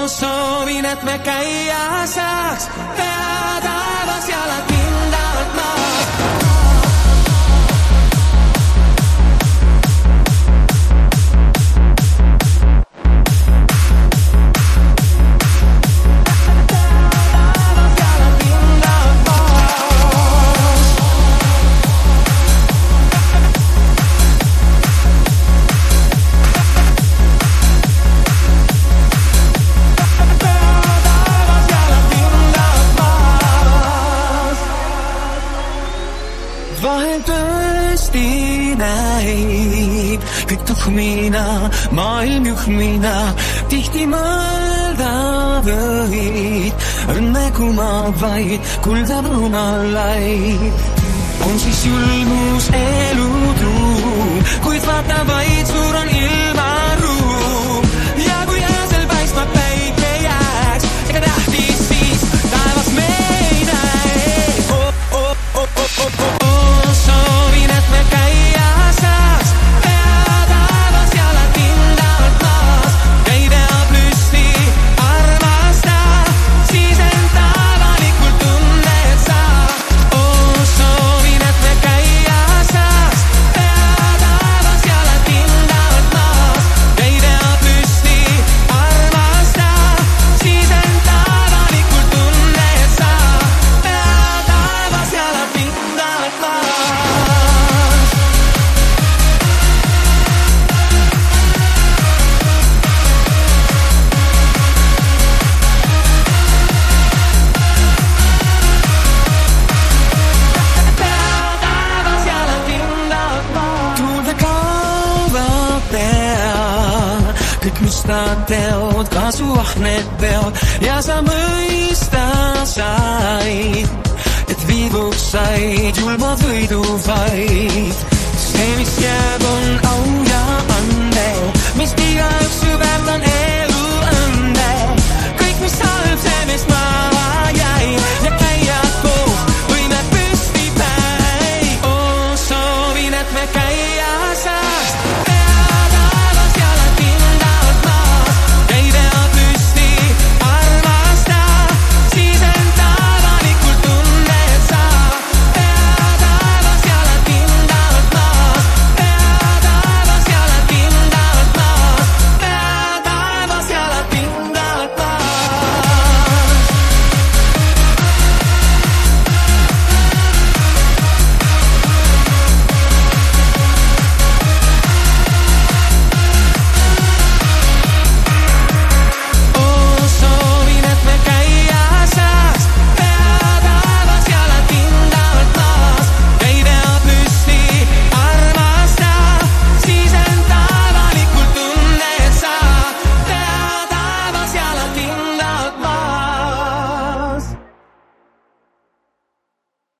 soovin, et me käia saaks, pea taevas, jalad kindlalt maas. Vahel tõesti näib kõik tuhmina, maailm juhmina, tihti mõelda võid, õnne kumab vaid kuldab rumalaid. On siis julmus elutuum, kuid vaata vaid suur on ilmaruum. Ja kui öösel paistma päike jääks, ega tähtis siis taevas me ei näe. Soovin, et me käia saaks, pea taevas, jalad kindlalt maas. Ei pea püsti armasta, siis end avalikult tunned sa. Soovin, et me käia saaks, pea taevas, jalad kindlalt maas. Ei pea püsti armasta, siis end avalikult tunned sa. Pea taevas, jalad kindlalt maas. Tuulde kaovad peal kõik mustad teod, kasuahned peod ja sa mõista said, et viivuks said julmad võiduvaid. See, mis jääb, on au ja andel, mis